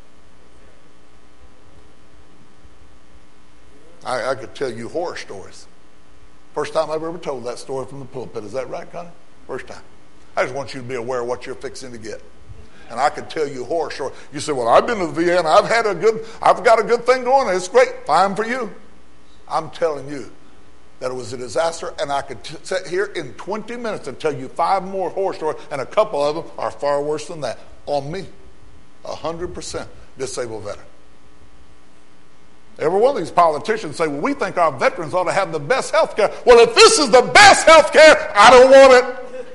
I could tell you horror stories. First time I've ever told that story from the pulpit. Is that right, Connie? First time. I just want you to be aware of what you're fixing to get. And I could tell you horror stories. You say, well, I've been to the VA and I've got a good thing going. It's great. Fine for you. I'm telling you that it was a disaster, and I could sit here in 20 minutes and tell you 5 more horror stories, and a couple of them are far worse than that. On me, 100% disabled veteran. Every one of these politicians say, well, we think our veterans ought to have the best health care. Well, if this is the best health care, I don't want it.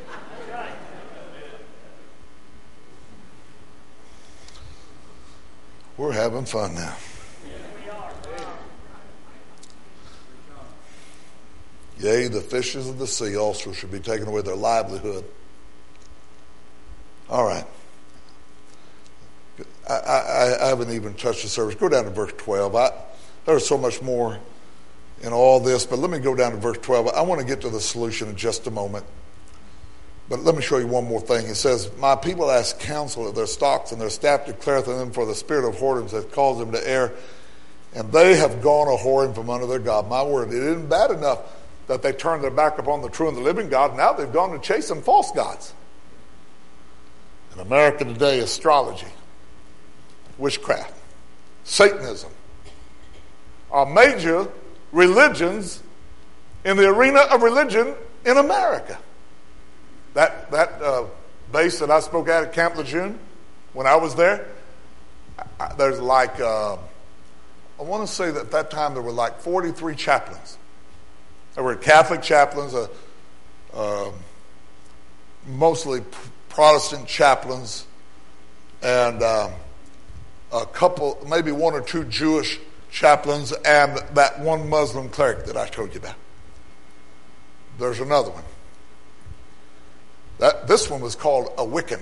We're having fun now. Yea, the fishes of the sea also should be taken away their livelihood. All right. I haven't even touched the service. Go down to verse 12. There's so much more in all this, but let me go down to verse 12. I want to get to the solution in just a moment. But let me show you one more thing. It says, my people ask counsel of their stocks, and their staff declareth unto them, for the spirit of whoredoms hath caused them to err, and they have gone a whoring from under their God. My word, it isn't bad enough that they turned their back upon the true and the living God. Now they've gone to chase some false gods. In America today, astrology, witchcraft, Satanism are major religions in the arena of religion in America. That base that I spoke at Camp Lejeune, when I was there, there's like, I want to say that at that time there were like 43 chaplains. There were Catholic chaplains, mostly Protestant chaplains, and a couple, maybe one or two Jewish chaplains, and that one Muslim cleric that I told you about. There's another one. This one was called a Wiccan.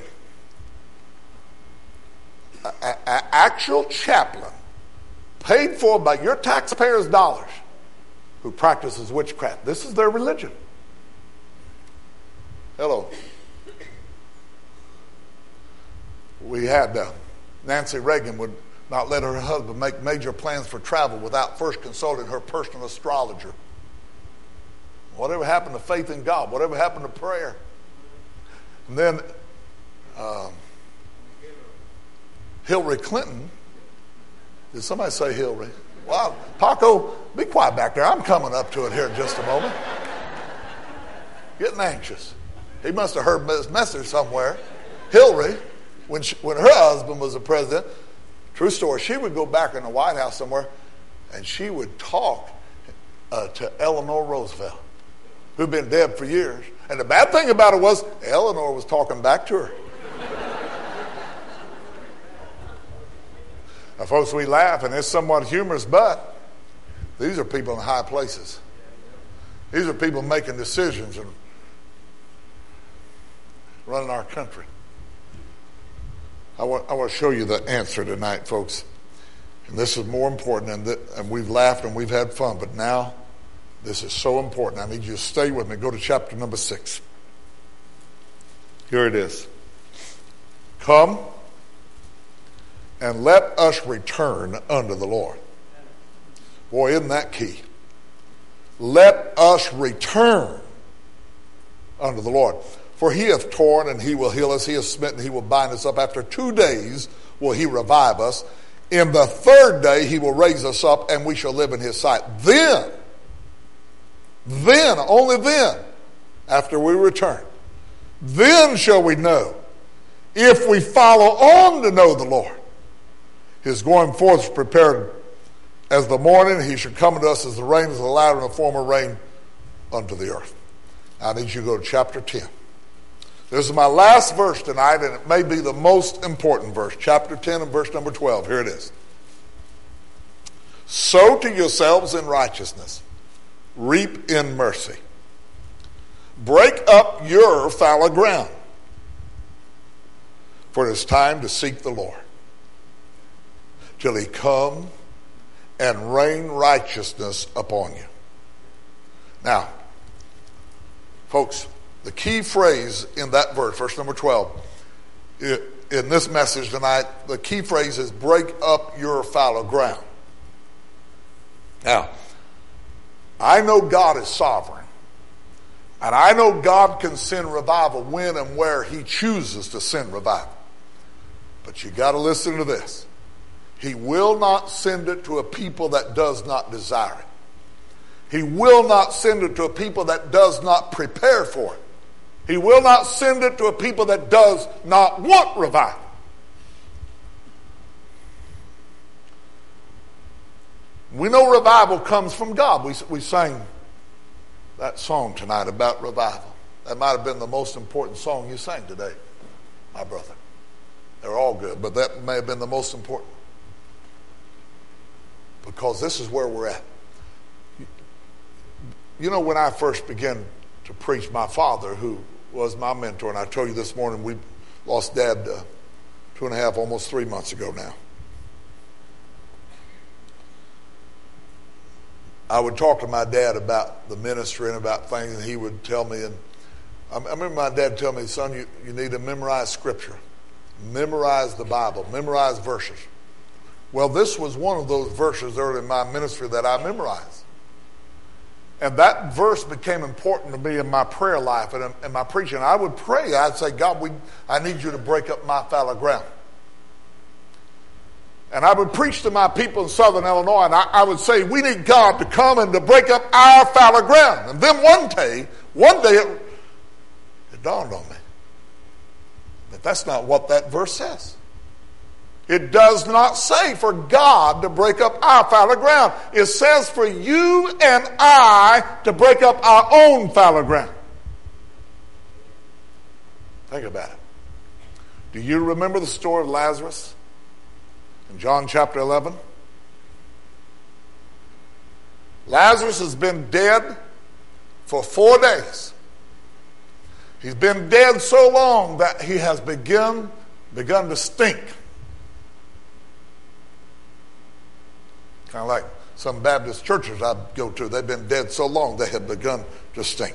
An actual chaplain paid for by your taxpayers' dollars who practices witchcraft. This is their religion. Hello. We had Nancy Reagan would not let her husband make major plans for travel without first consulting her personal astrologer. Whatever happened to faith in God? Whatever happened to prayer? And then Hillary Clinton. Did somebody say Hillary? Well, Paco, be quiet back there. I'm coming up to it here in just a moment. Getting anxious. He must have heard this message somewhere. Hillary, when her husband was the president, true story, she would go back in the White House somewhere and she would talk to Eleanor Roosevelt, who'd been dead for years. And the bad thing about it was Eleanor was talking back to her. Now, folks, we laugh, and it's somewhat humorous, but these are people in high places. These are people making decisions and running our country. I want to show you the answer tonight, folks. And this is more important, and we've laughed and we've had fun, but now this is so important. I need you to stay with me. Go to chapter number 6. Here it is. Come and let us return unto the Lord. Boy, isn't that key? Let us return unto the Lord. For he hath torn and he will heal us. He hath smitten, he will bind us up. After 2 days will he revive us. In the 3rd day he will raise us up, and we shall live in his sight. Then, only then, after we return, then shall we know if we follow on to know the Lord. His going forth is prepared as the morning. He should come unto us as the rain, as the latter and the former rain unto the earth. I need you to go to chapter 10. This is my last verse tonight, and it may be the most important verse. Chapter 10 and verse number 12. Here it is. Sow to yourselves in righteousness. Reap in mercy. Break up your fallow ground. For it is time to seek the Lord, till he come and rain righteousness upon you. Now, folks, the key phrase in that verse number 12, in this message tonight, the key phrase is break up your fallow ground. Now, I know God is sovereign, and I know God can send revival when and where he chooses to send revival. But you got to listen to this. He will not send it to a people that does not desire it. He will not send it to a people that does not prepare for it. He will not send it to a people that does not want revival. We know revival comes from God. We sang that song tonight about revival. That might have been the most important song you sang today, my brother. They're all good, but that may have been the most important. Because this is where we're at. You know, when I first began to preach, my father, who was my mentor, and I told you this morning, we lost Dad 2.5, almost 3 months ago now. I would talk to my dad about the ministry and about things, and he would tell me, and I remember my dad telling me, son, you need to memorize Scripture. Memorize the Bible. Memorize verses. Well, this was one of those verses early in my ministry that I memorized. And that verse became important to me in my prayer life and in my preaching. I would pray. I'd say, God, I need you to break up my fallow ground. And I would preach to my people in southern Illinois, and I would say, we need God to come and to break up our fallow ground. And then one day it dawned on me. But that's not what that verse says. It does not say for God to break up our fallow ground. It says for you and I to break up our own fallow ground. Think about it. Do you remember the story of Lazarus in John chapter 11? Lazarus has been dead for 4 days. He's been dead so long that he has begun to stink. Kind of like some Baptist churches I go to. They've been dead so long they have begun to stink.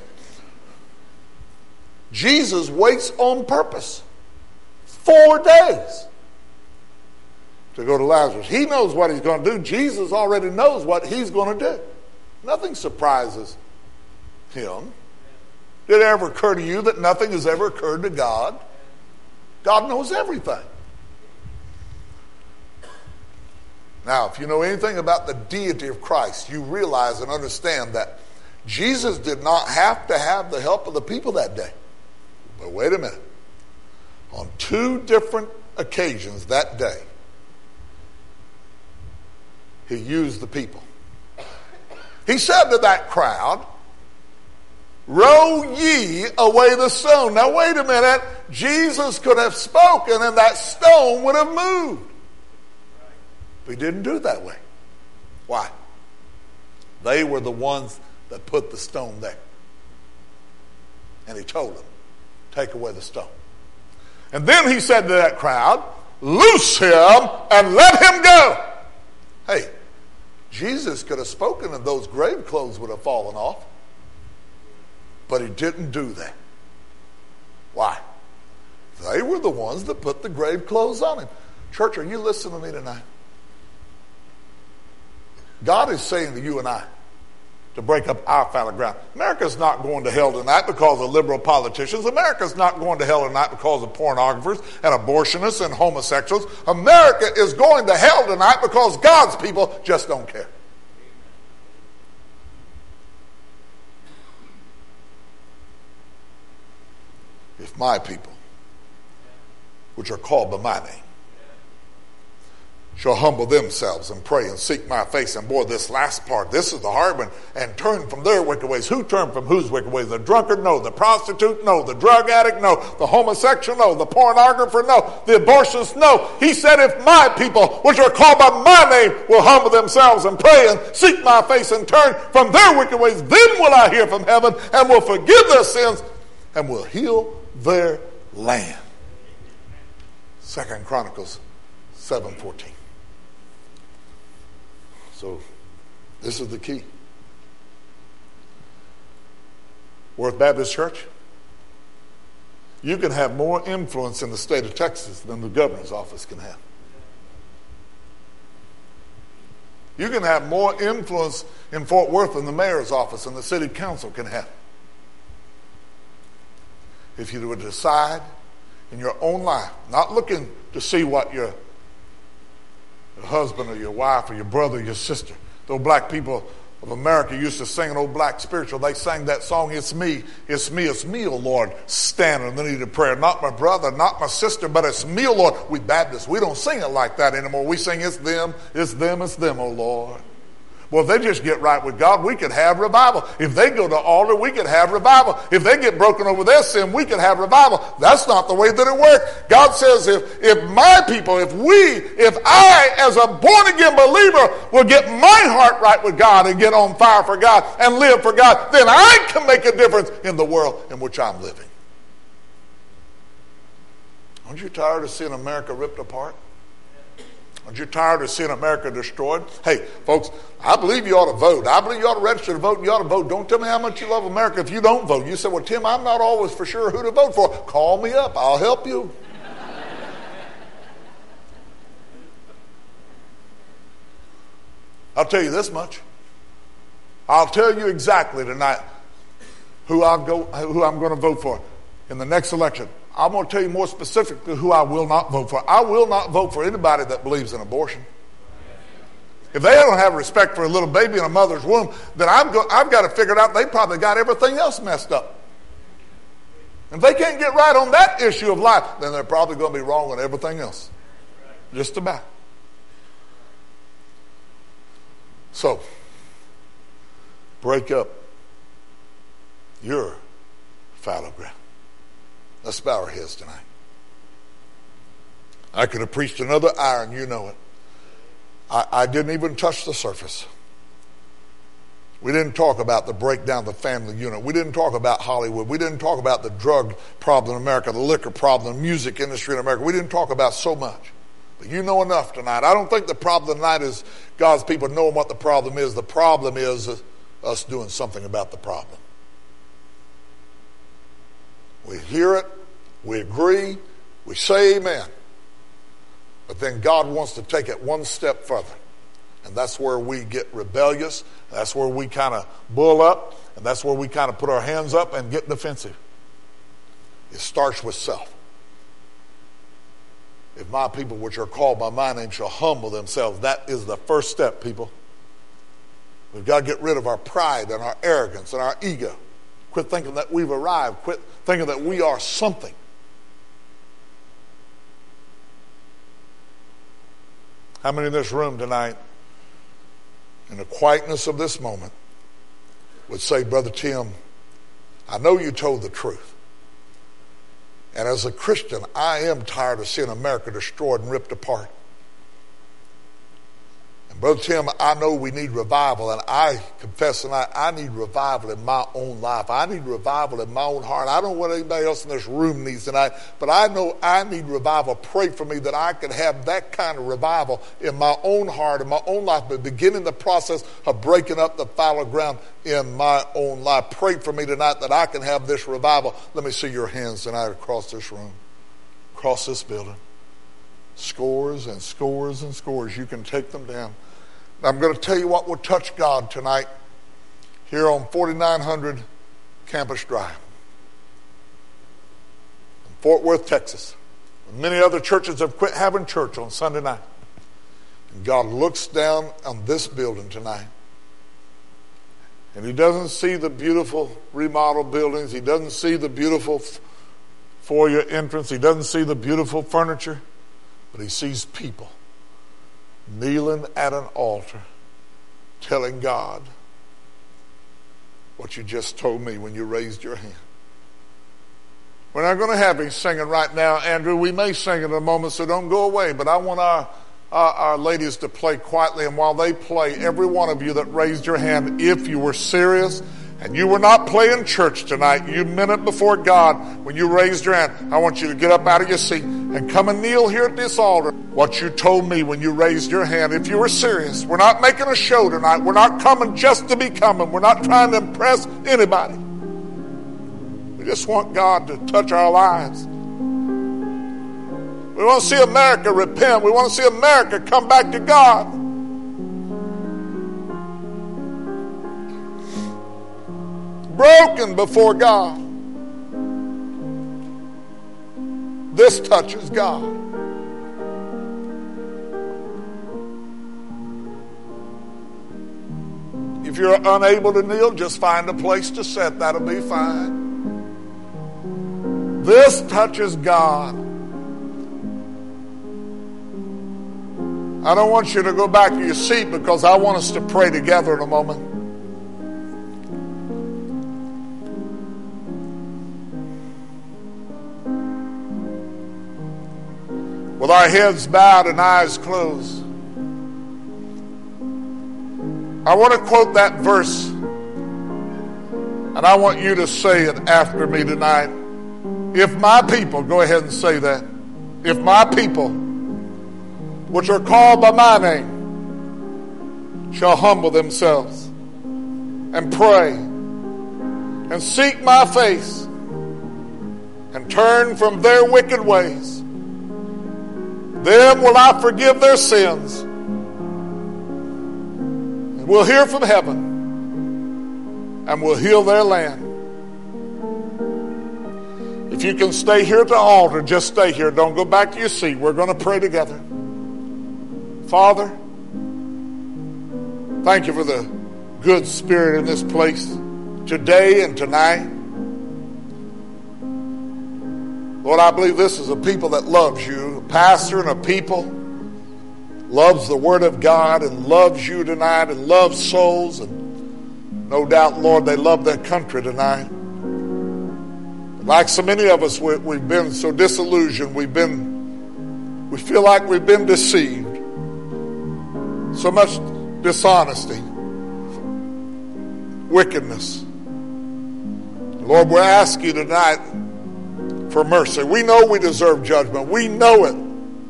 Jesus waits on purpose 4 days to go to Lazarus. He knows what he's going to do. Jesus already knows what he's going to do. Nothing surprises him. Did it ever occur to you that nothing has ever occurred to God? God knows everything. Now, if you know anything about the deity of Christ, you realize and understand that Jesus did not have to have the help of the people that day. But wait a minute. On 2 different occasions that day, he used the people. He said to that crowd, "Roll ye away the stone." Now wait a minute. Jesus could have spoken and that stone would have moved. But he didn't do it that way. Why? They were the ones that put the stone there. And he told them, "Take away the stone." And then he said to that crowd, "Loose him and let him go." Hey, Jesus could have spoken and those grave clothes would have fallen off. But he didn't do that. Why? They were the ones that put the grave clothes on him. Church, are you listening to me tonight? God is saying to you and I to break up our fallow ground. America's not going to hell tonight because of liberal politicians. America's not going to hell tonight because of pornographers and abortionists and homosexuals. America is going to hell tonight because God's people just don't care. If my people, which are called by my name, shall humble themselves and pray and seek my face. And boy, this last part, this is the hard one. And turn from their wicked ways. Who turned from whose wicked ways? The drunkard? No. The prostitute? No. The drug addict? No. The homosexual? No. The pornographer? No. The abortionist? No. He said, if my people, which are called by my name, will humble themselves and pray and seek my face and turn from their wicked ways, then will I hear from heaven and will forgive their sins and will heal their land. 2 Chronicles 7:14. So this is the key. Worth Baptist Church, you can have more influence in the state of Texas than the governor's office can have. You can have more influence in Fort Worth than the mayor's office and the city council can have. If you would decide in your own life, not looking to see what your husband or your wife or your brother or your sister, those black people of America used to sing an old black spiritual. They sang that song, it's me, oh Lord, standing in the need of prayer. Not my brother, not my sister, but it's me, oh Lord. We Baptists, we don't sing it like that anymore. We sing it's them, oh Lord. Well, if they just get right with God, we could have revival. If they go to altar, we could have revival. If they get broken over their sin, we could have revival. That's not the way that it works. God says if my people, if I as a born-again believer will get my heart right with God and get on fire for God and live for God, then I can make a difference in the world in which I'm living. Aren't you tired of seeing America ripped apart? Aren't you tired of seeing America destroyed? Hey, folks, I believe you ought to vote. I believe you ought to register to vote and you ought to vote. Don't tell me how much you love America if you don't vote. You say, well, Tim, I'm not always for sure who to vote for. Call me up. I'll help you. I'll tell you this much. I'll tell you exactly tonight who I'm going to vote for in the next election. I'm going to tell you more specifically who I will not vote for. I will not vote for anybody that believes in abortion. If they don't have respect for a little baby in a mother's womb, then I've got to figure it out. They probably got everything else messed up. If they can't get right on that issue of life, then they're probably going to be wrong on everything else. Just about. So, break up your fallow ground. Let's bow our heads tonight. I could have preached another hour, and you know it. I didn't even touch the surface. We didn't talk about the breakdown of the family unit. We didn't talk about Hollywood. We didn't talk about the drug problem in America, the liquor problem, the music industry in America. We didn't talk about so much. But you know enough tonight. I don't think the problem tonight is God's people knowing what the problem is. The problem is us doing something about the problem. We hear it, we agree, we say amen. But then God wants to take it one step further. And that's where we get rebellious. That's where we kind of bull up. And that's where we kind of put our hands up and get defensive. It starts with self. If my people which are called by my name shall humble themselves, that is the first step, people. We've got to get rid of our pride and our arrogance and our ego. Quit thinking that we've arrived. Quit thinking that we are something. How many in this room tonight, in the quietness of this moment, would say, Brother Tim, I know you told the truth. And as a Christian, I am tired of seeing America destroyed and ripped apart. And Brother Tim, I know we need revival, and I confess tonight, I need revival in my own life. I need revival in my own heart. I don't know what anybody else in this room needs tonight, but I know I need revival. Pray for me that I can have that kind of revival in my own heart, in my own life, but beginning the process of breaking up the fallow ground in my own life. Pray for me tonight that I can have this revival. Let me see your hands tonight across this room, across this building. Scores and scores and scores. You can take them down. I'm going to tell you what will touch God tonight here on 4900 Campus Drive in Fort Worth, Texas. Many other churches have quit having church on Sunday night. And God looks down on this building tonight. And He doesn't see the beautiful remodeled buildings. He doesn't see the beautiful foyer entrance. He doesn't see the beautiful furniture. But He sees people kneeling at an altar telling God what you just told me when you raised your hand. We're not going to have Him singing right now, Andrew. We may sing in a moment, so don't go away. But I want our ladies to play quietly. And while they play, every one of you that raised your hand, if you were serious and you were not playing church tonight, you meant it before God when you raised your hand, I want you to get up out of your seat and come and kneel here at this altar. What you told me when you raised your hand, if you were serious. We're not making a show tonight. We're not coming just to be coming. We're not trying to impress anybody. We just want God to touch our lives. We want to see America repent. We want to see America come back to God. Broken before God. This touches God. If you're unable to kneel, just find a place to sit. That'll be fine. This touches God. I don't want you to go back to your seat because I want us to pray together in a moment. With our heads bowed and eyes closed, I want to quote that verse, and I want you to say it after me tonight. If my people, go ahead and say that. If my people, which are called by my name, shall humble themselves and pray and seek my face and turn from their wicked ways, then will I forgive their sins and will hear from heaven and will heal their land. If you can stay here at the altar, just stay here. Don't go back to your seat. We're going to pray together. Father, thank you for the good spirit in this place today and tonight. Lord, I believe this is a people that loves you, a pastor and a people, loves the Word of God and loves you tonight and loves souls. And no doubt, Lord, they love their country tonight. Like so many of us, we've been so disillusioned. We feel like we've been deceived. So much dishonesty, wickedness. Lord, we're asking you tonight for mercy. We know we deserve judgment. We know it.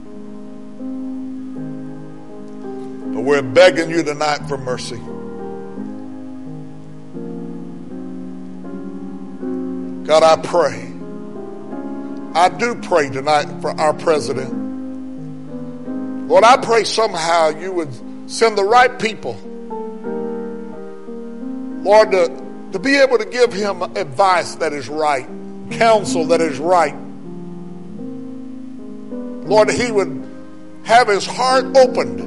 But we're begging you tonight for mercy. God, I pray. I do pray tonight for our president. Lord, I pray somehow you would send the right people, Lord, to be able to give him advice that is right, counsel that is right. Lord, he would have his heart opened.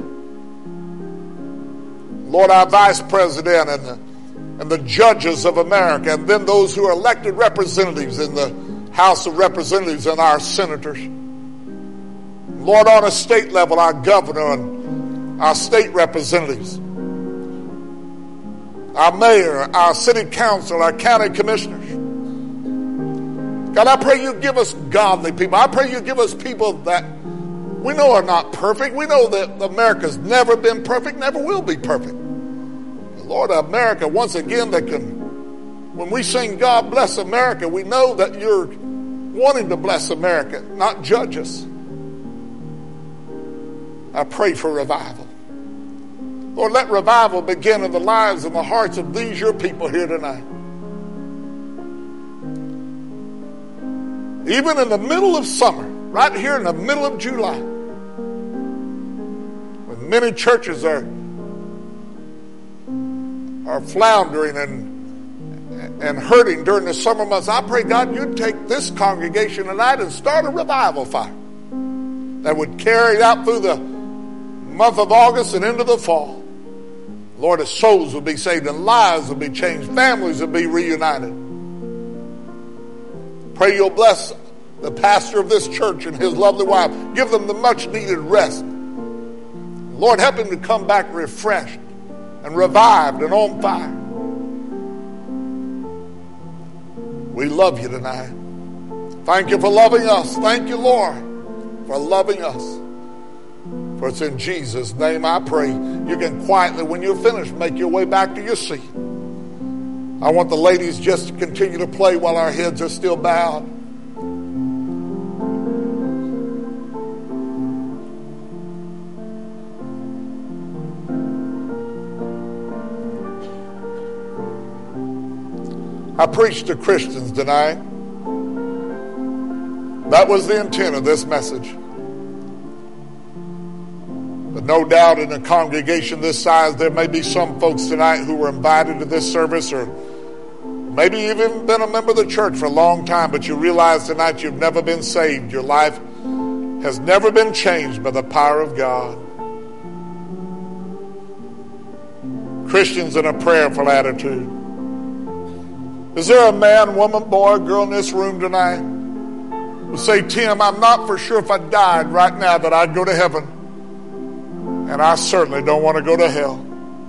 Lord, our vice president and the judges of America, and then those who are elected representatives in the House of Representatives and our senators. Lord, on a state level, our governor and our state representatives, our mayor, our city council, our county commissioners. God, I pray you give us godly people. I pray you give us people that we know are not perfect. We know that America's never been perfect, never will be perfect. Lord, America, once again, when we sing God bless America, we know that you're wanting to bless America, not judge us. I pray for revival. Lord, let revival begin in the lives and the hearts of these your people here tonight. Even in the middle of summer, right here in the middle of July, when many churches are floundering and hurting during the summer months, I pray, God, you'd take this congregation tonight and start a revival fire that would carry out through the month of August and into the fall. Lord, as souls will be saved and lives will be changed, families will be reunited. Pray you'll bless the pastor of this church and his lovely wife. Give them the much needed rest. Lord, help him to come back refreshed and revived and on fire. We love you tonight. Thank you for loving us. Thank you, Lord, for loving us. For it's in Jesus' name I pray. You can quietly, when you're finished, make your way back to your seat. I want the ladies just to continue to play while our heads are still bowed. I preached to Christians tonight. That was the intent of this message. But no doubt in a congregation this size, there may be some folks tonight who were invited to this service or maybe even been a member of the church for a long time, but you realize tonight you've never been saved. Your life has never been changed by the power of God. Christians in a prayerful attitude. Is there a man, woman, boy, girl in this room tonight who say, Tim, I'm not for sure if I died right now that I'd go to heaven. And I certainly don't want to go to hell.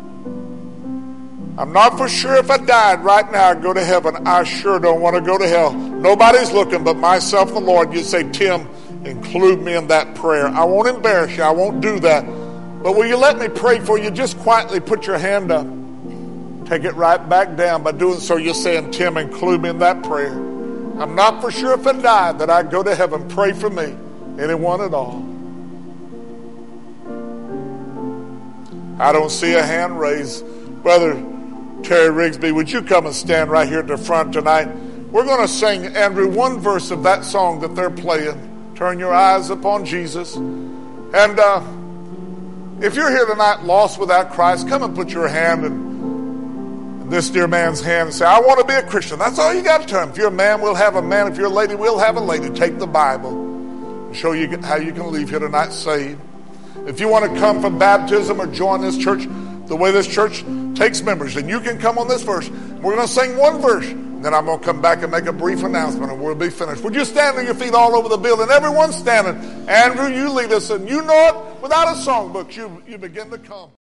I'm not for sure if I died right now I'd go to heaven. I sure don't want to go to hell. Nobody's looking but myself and the Lord. You say, Tim, include me in that prayer. I won't embarrass you. I won't do that. But will you let me pray for you? Just quietly put your hand up. Take it right back down. By doing so, you're saying, Tim, include me in that prayer. I'm not for sure if I died that I'd go to heaven. Pray for me. Anyone at all? I don't see a hand raised. Brother Terry Rigsby, would you come and stand right here at the front tonight? We're going to sing, Andrew, one verse of that song that they're playing. Turn your eyes upon Jesus. And if you're here tonight lost without Christ, come and put your hand in this dear man's hand and say, I want to be a Christian. That's all you got to tell him. If you're a man, we'll have a man. If you're a lady, we'll have a lady. Take the Bible and show you how you can leave here tonight saved. If you want to come from baptism or join this church, the way this church takes members, then you can come on this verse. We're going to sing one verse. Then I'm going to come back and make a brief announcement and we'll be finished. Would you stand on your feet all over the building? Everyone standing. Andrew, you lead us. And you know it. Without a songbook, you begin to come.